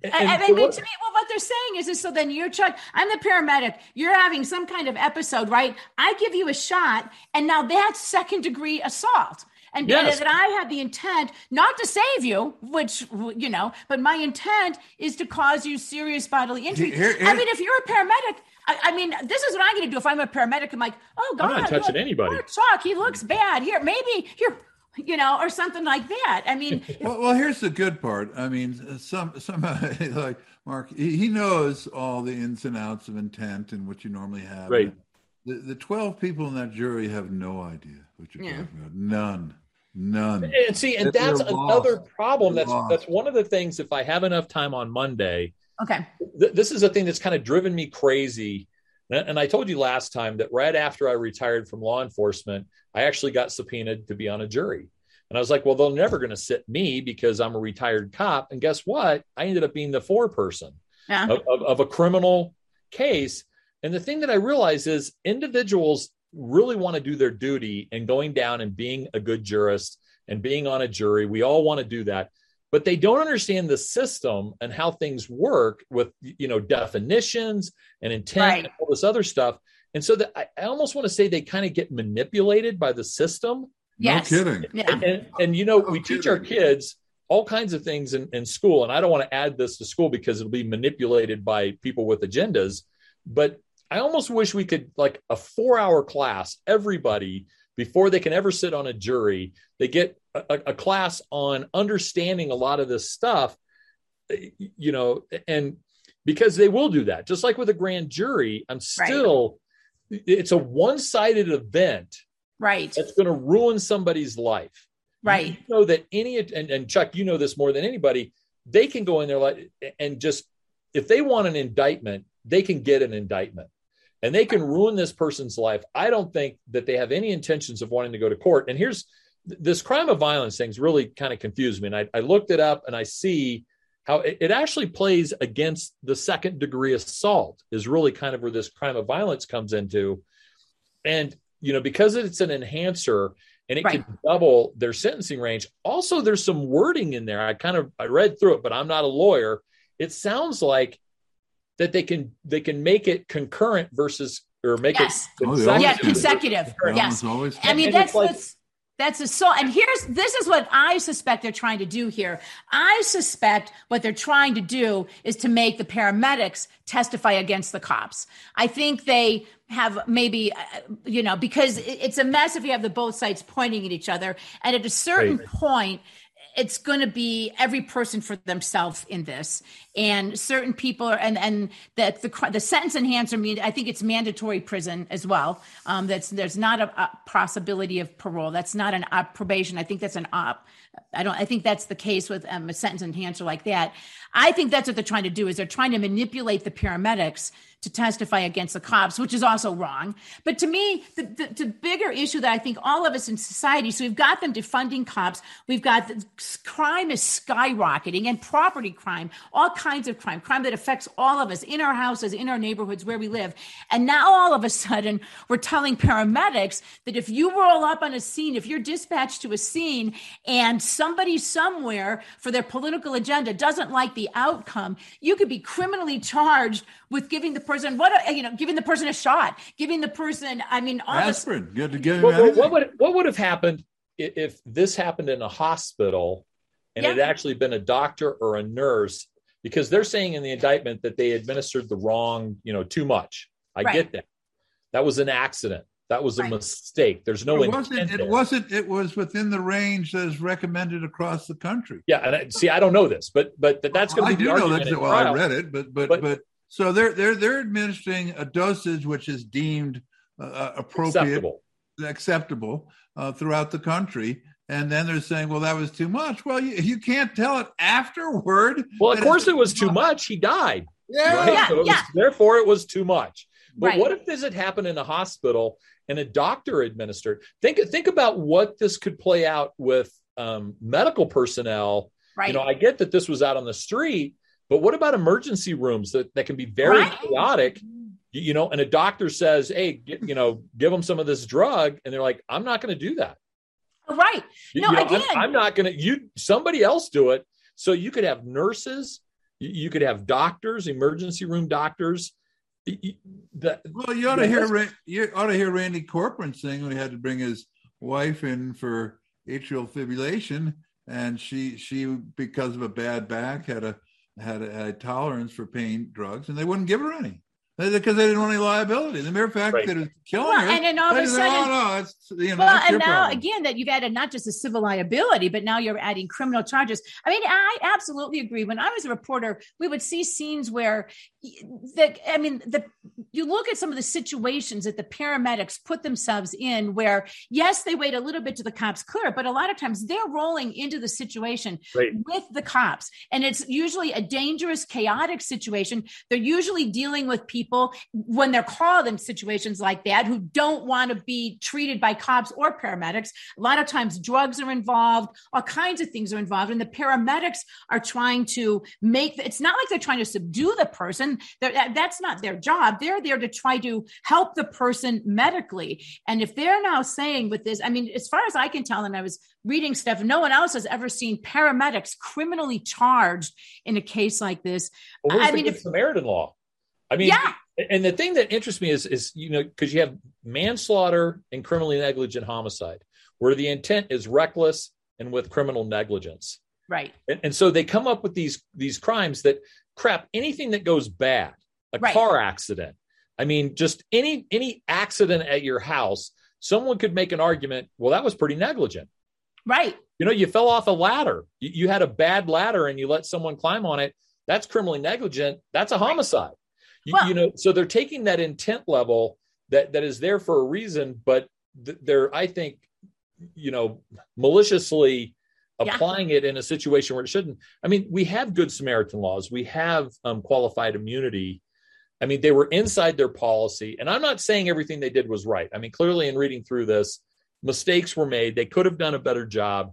And, I, I mean, to me, well, what they're saying is, is so then you're Chuck, I'm the paramedic. You're having some kind of episode, right? I give you a shot, and now that's second degree assault. And yes. that I had the intent not to save you, which, you know, but my intent is to cause you serious bodily injury. Here, here, I mean, if you're a paramedic, I, I mean, this is what I'm going to do. If I'm a paramedic, I'm like, oh, God. I'm not touching look, anybody. Chuck, he looks bad. Here, maybe here, you know, or something like that. I mean. well, well, here's the good part. I mean, some somebody like Mark, he, he knows all the ins and outs of intent and what you normally have. Right. The, the twelve people in that jury have no idea what you're yeah. talking about. None. None. And see, and that's another problem. That's that's one of the things. If I have enough time on Monday, okay, th- this is a thing that's kind of driven me crazy. And, and I told you last time that right after I retired from law enforcement, I actually got subpoenaed to be on a jury. And I was like, well, they're never going to sit me because I'm a retired cop. And guess what? I ended up being the foreperson yeah. of, of, of a criminal case. And the thing that I realized is individuals really want to do their duty and going down and being a good jurist and being on a jury. We all want to do that, but they don't understand the system and how things work with, you know, definitions and intent right. and all this other stuff. And so that I, I almost want to say they kind of get manipulated by the system. Yes. No kidding. Yeah. And, and, and, you know, no we kidding. teach our kids all kinds of things in, in school. And I don't want to add this to school because it'll be manipulated by people with agendas, but I almost wish we could, like a four hour class, everybody, before they can ever sit on a jury, they get a, a class on understanding a lot of this stuff, you know, and because they will do that. Just like with a grand jury, I'm still, right. it's a one-sided event. Right. That's going to ruin somebody's life. Right. You know that any, and, and Chuck, you know this more than anybody, they can go in there like, and just, if they want an indictment, they can get an indictment. And they can ruin this person's life. I don't think that they have any intentions of wanting to go to court. And here's this crime of violence thing's really kind of confused me. And I, I looked it up and I see how it, it actually plays against the second degree assault is really kind of where this crime of violence comes into. And, you know, because it's an enhancer and it right. can double their sentencing range. Also, there's some wording in there. I kind of, I read through it, but I'm not a lawyer. It sounds like that they can they can make it concurrent versus or make yes. it consecutive. Yeah, consecutive. Yes. I mean, that's like, that's that's assault. And here's this is what I suspect they're trying to do here. I suspect what they're trying to do is to make the paramedics testify against the cops. I think they have maybe, you know, because it's a mess if you have the both sides pointing at each other. And at a certain right. point, it's going to be every person for themselves in this, and certain people are, and and that the the sentence enhancer mean I think it's mandatory prison as well. Um, that's there's not a, a possibility of parole. That's not an op probation. I think that's an op. I don't. I think that's the case with um, a sentence enhancer like that. I think that's what they're trying to do is they're trying to manipulate the paramedics to testify against the cops, which is also wrong. But to me, the, the, the bigger issue that I think all of us in society, so we've got them defunding cops, we've got the crime is skyrocketing and property crime, all kinds of crime, crime that affects all of us in our houses, in our neighborhoods, where we live. And now all of a sudden we're telling paramedics that if you roll up on a scene, if you're dispatched to a scene and somebody somewhere for their political agenda doesn't like the outcome, you could be criminally charged with giving the person what a, you know, giving the person a shot, giving the person. I mean, all aspirin. This, Good to get. Well, what would what would have happened if this happened in a hospital and yeah. it had actually been a doctor or a nurse? Because they're saying in the indictment that they administered the wrong, you know, too much. I right. get that. That was an accident. That was a right. mistake. There's no it wasn't. intent It there. wasn't. It was within the range that is recommended across the country. Yeah, and I, see, I don't know this, but but that's going I to be do the know argument that. in Well, trial. I read it, but but But- but so they're they're they're administering a dosage which is deemed uh, appropriate, Acceptable. acceptable uh, throughout the country. And then they're saying, well, that was too much. Well, you, you can't tell it afterward. Well, of that course it's it was too much. He died. Yeah. Right? Yeah, so it yeah. was, therefore, it was too much. But Right. what if this had happened in a hospital and a doctor administered? Think think about what this could play out with um, medical personnel. Right. You know, I get that this was out on the street, but what about emergency rooms that, that can be very Right. chaotic? You, you know, and a doctor says, "Hey, get, you know, give them some of this drug," and they're like, "I'm not going to do that." Right. You- No, you know, again. I'm, I'm not going to. You somebody else do it. So you could have nurses You could have doctors, emergency room doctors. That, well, you ought to hear you ought to hear Randy Corcoran sing when he had to bring his wife in for atrial fibrillation, and she she because of a bad back had a had a, had a tolerance for pain drugs, and they wouldn't give her any. Because they didn't want any liability. The mere fact right. that it's killing well, her. And then all of a sudden, say, oh, no, it's, you know, well, and now problem. again that you've added not just a civil liability, but now you're adding criminal charges. I mean, I absolutely agree. When I was a reporter, we would see scenes where, the, I mean, the you look at some of the situations that the paramedics put themselves in, where yes, they wait a little bit till the cops clear, but a lot of times they're rolling into the situation right. with the cops, and it's usually a dangerous, chaotic situation. They're usually dealing with people. People, when they're called in situations like that, who don't want to be treated by cops or paramedics. A lot of times drugs are involved, all kinds of things are involved, and the paramedics are trying to make, it's not like they're trying to subdue the person. They're, that's not their job. They're there to try to help the person medically. And if they're now saying with this, I mean, as far as I can tell, and I was reading stuff, no one else has ever seen paramedics criminally charged in a case like this. Well, where's I the mean, Good if, Samaritan law? I mean, yeah. And the thing that interests me is, is you know, because you have manslaughter and criminally negligent homicide, where the intent is reckless and with criminal negligence. Right. And, and so they come up with these these crimes that, crap, anything that goes bad, a right. car accident. I mean, just any any accident at your house, someone could make an argument, well, that was pretty negligent. Right. You know, you fell off a ladder. You, you had a bad ladder and you let someone climb on it. That's criminally negligent. That's a homicide. Right. You, well, you know, so they're taking that intent level that, that is there for a reason, but th- they're, I think, you know, maliciously applying yeah. it in a situation where it shouldn't. I mean, we have Good Samaritan laws. We have um, qualified immunity. I mean, they were inside their policy. And I'm not saying everything they did was right. I mean, clearly in reading through this, mistakes were made. They could have done a better job.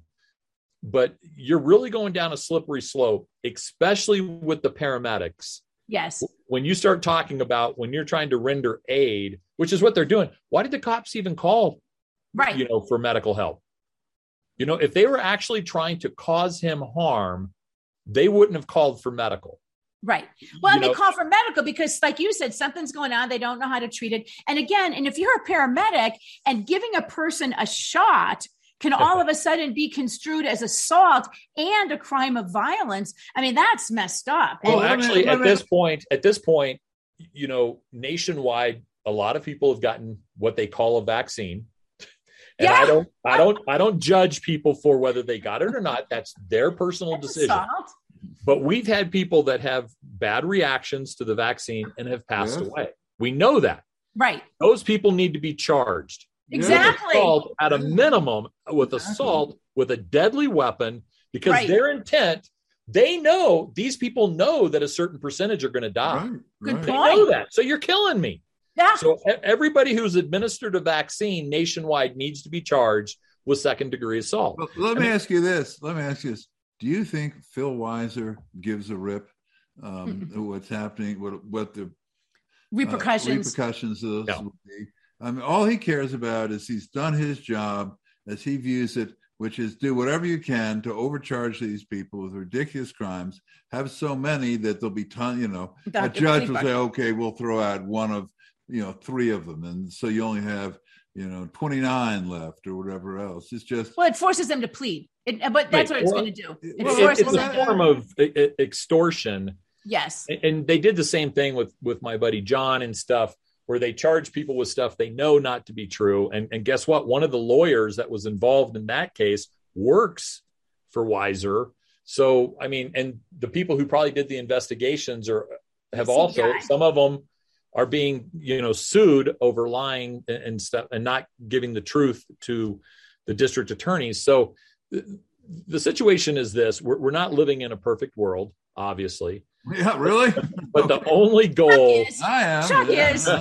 But you're really going down a slippery slope, especially with the paramedics. Yes. When you start talking about when you're trying to render aid, which is what they're doing. Why did the cops even call, right. you know, for medical help? You know, if they were actually trying to cause him harm, they wouldn't have called for medical. Right. Well, you they know, call for medical because, like you said, something's going on. They don't know how to treat it. And again, and if you're a paramedic and giving a person a shot can all of a sudden be construed as assault and a crime of violence. I mean, that's messed up. Well, and actually, at this point, at this point, you know, nationwide, a lot of people have gotten what they call a vaccine. And yeah. I don't, I don't, I don't judge people for whether they got it or not. That's their personal that's decision. Assault. But we've had people that have bad reactions to the vaccine and have passed yes. away. We know that. Right. Those people need to be charged. Exactly. Assault at a minimum with assault with a deadly weapon, because right. their intent, they know, these people know that a certain percentage are going to die. Right, Good right. They point. know that. So you're killing me. Yeah. So everybody who's administered a vaccine nationwide needs to be charged with second degree assault. Well, let I me mean, ask you this. Let me ask you this. Do you think Phil Weiser gives a rip um, Mm-mm. what's happening, what, what the repercussions, uh, repercussions of this No. will be? I mean, all he cares about is he's done his job as he views it, which is do whatever you can to overcharge these people with ridiculous crimes, have so many that there'll be ton, you know, Doctor a judge will Sleeper. say, okay, we'll throw out one of, you know, three of them. And so you only have, you know, twenty-nine left or whatever else. It's just. well, it forces them to plead. It, but that's Right. what it's Well, going to do. It well, it- forces it's a them to. form of e- e- extortion. Yes. And they did the same thing with, with my buddy John and stuff, where they charge people with stuff they know not to be true. And, and guess what? One of the lawyers that was involved in that case works for Weiser. So, I mean, and the people who probably did the investigations are have C B I. also, some of them are being, you know, sued over lying and, and stuff and not giving the truth to the district attorneys. So the, the situation is this: we're, we're not living in a perfect world, obviously. Yeah, really? But the only goal, Chuck is. I am. Chuck yeah. is.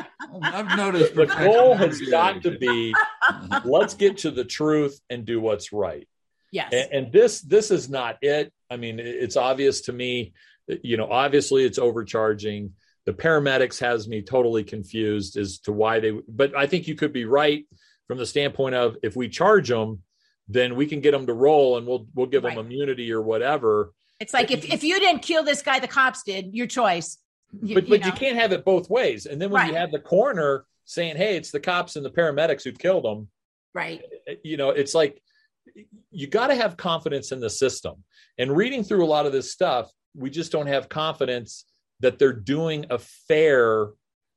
I've noticed. the perfection goal has every got day. to be, let's get to the truth and do what's right. Yes. And, and this, this is not it. I mean, it- it's obvious to me, that, you know, obviously it's overcharging. The paramedics has me totally confused as to why they, but I think you could be right from the standpoint of, if we charge them, then we can get them to roll and we'll, we'll give Right. them immunity or whatever. It's like if, if you didn't kill this guy, the cops did. Your choice. You, but you but know? you can't have it both ways. And then when Right. you have the coroner saying, "Hey, it's the cops and the paramedics who killed him," Right. you know, it's like you got to have confidence in the system. And reading through a lot of this stuff, we just don't have confidence that they're doing a fair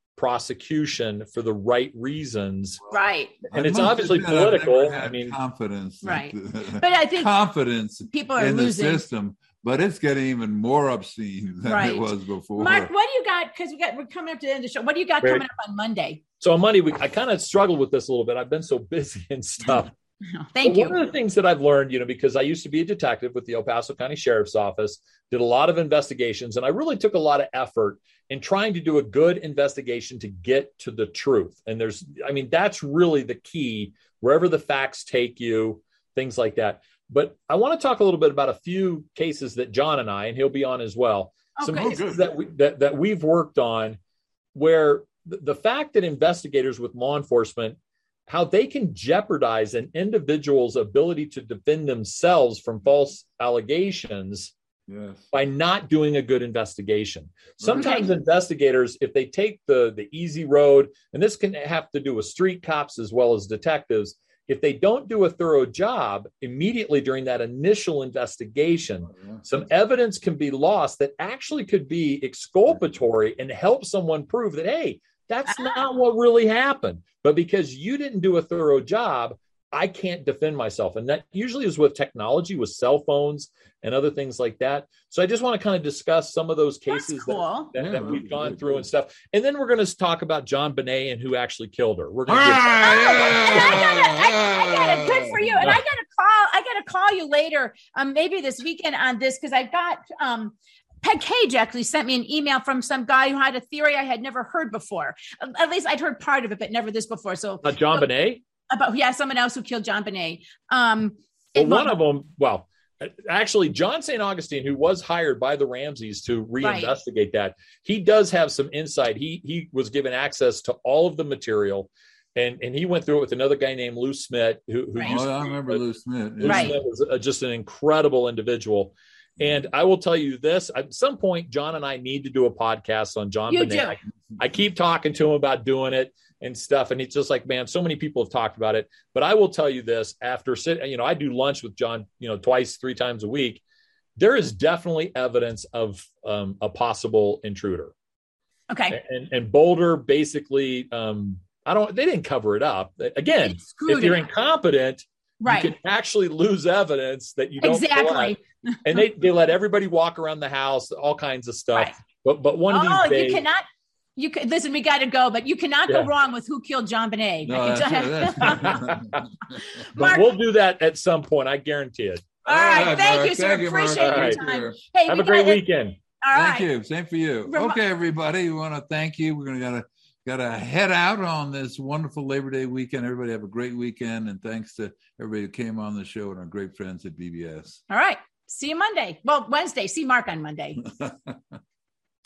prosecution for the right reasons. Right. And I it's must obviously admit, I've never political. had I mean, confidence. Right. But I think confidence people are in losing. the system, but it's getting even more obscene than Right. it was before. Mark, what do you got? Because we got we're coming up to the end of the show. What do you got Right. coming up on Monday? so on Monday, we, I kind of struggled with this a little bit. I've been so busy and stuff. Thank But you. One of the things that I've learned, you know, because I used to be a detective with the El Paso County Sheriff's Office, did a lot of investigations, and I really took a lot of effort in trying to do a good investigation to get to the truth. And there's, I mean, that's really the key, wherever the facts take you, things like that. But I want to talk a little bit about a few cases that John and I, and he'll be on as well, Oh, some good. cases that, we, that, that we've worked on where the, the fact that investigators with law enforcement, how they can jeopardize an individual's ability to defend themselves from false allegations Yes. by not doing a good investigation. Sometimes Okay. investigators, if they take the, the easy road, and this can have to do with street cops as well as detectives, if they don't do a thorough job immediately during that initial investigation, Yeah. some evidence can be lost that actually could be exculpatory and help someone prove that, hey, that's not what really happened. But because you didn't do a thorough job, I can't defend myself. And that usually is with technology, with cell phones and other things like that. So I just want to kind of discuss some of those cases That's cool. that, that, Yeah, that we've that's gone really through cool. and stuff. And then we're going to talk about John Bonet and who actually killed her. We're going to Oh, get and I gotta, I, I gotta, good for you. And I gotta call, I gotta call you later, um, maybe this weekend on this, because I got, um, Peg Cage actually sent me an email from some guy who had a theory I had never heard before. At least I'd heard part of it, but never this before. So uh, John Bonet. about, yeah, someone else who killed John Bonet. Um, Well, it- one of them, well, actually, John Saint Augustine, who was hired by the Ramseys to reinvestigate that, he does have some insight. He he was given access to all of the material, and and he went through it with another guy named Lou Smith, who, who Right. used Oh, to I be- remember Lou Smith. Lou Right. Smith was uh, just an incredible individual. And I will tell you this, at some point, John and I need to do a podcast on John You Bonet. do. I, I keep talking to him about doing it and stuff. And he's just like, man, so many people have talked about it. But I will tell you this, after sitting, you know, I do lunch with John, you know, twice, three times a week. There is definitely evidence of um, a possible intruder. okay. And, and Boulder basically, um, I don't, they didn't cover it up. Again, They screwed if you're it up. incompetent, Right. you can actually lose evidence that you don't Exactly. collect. And they, they let everybody walk around the house, all kinds of stuff. Right. But but one of Oh, these days, you cannot. You can listen. We got to go, but you cannot Yeah. go wrong with who killed John Bonet. No, I can that's, tell you. that's, but Mark- we'll do that at some point. I guarantee it. All right, Mark. thank you, sir. Thank you, Mark. Appreciate All your right. time. Hey, Have we a great gotta- weekend. All right. Thank you. Same for you. Remo- Okay, everybody. We want to thank you. We're going to gotta gotta head out on this wonderful Labor Day weekend. Everybody have a great weekend, and thanks to everybody who came on the show and our great friends at B B S. All right. See you Monday. Well, Wednesday. See Mark on Monday.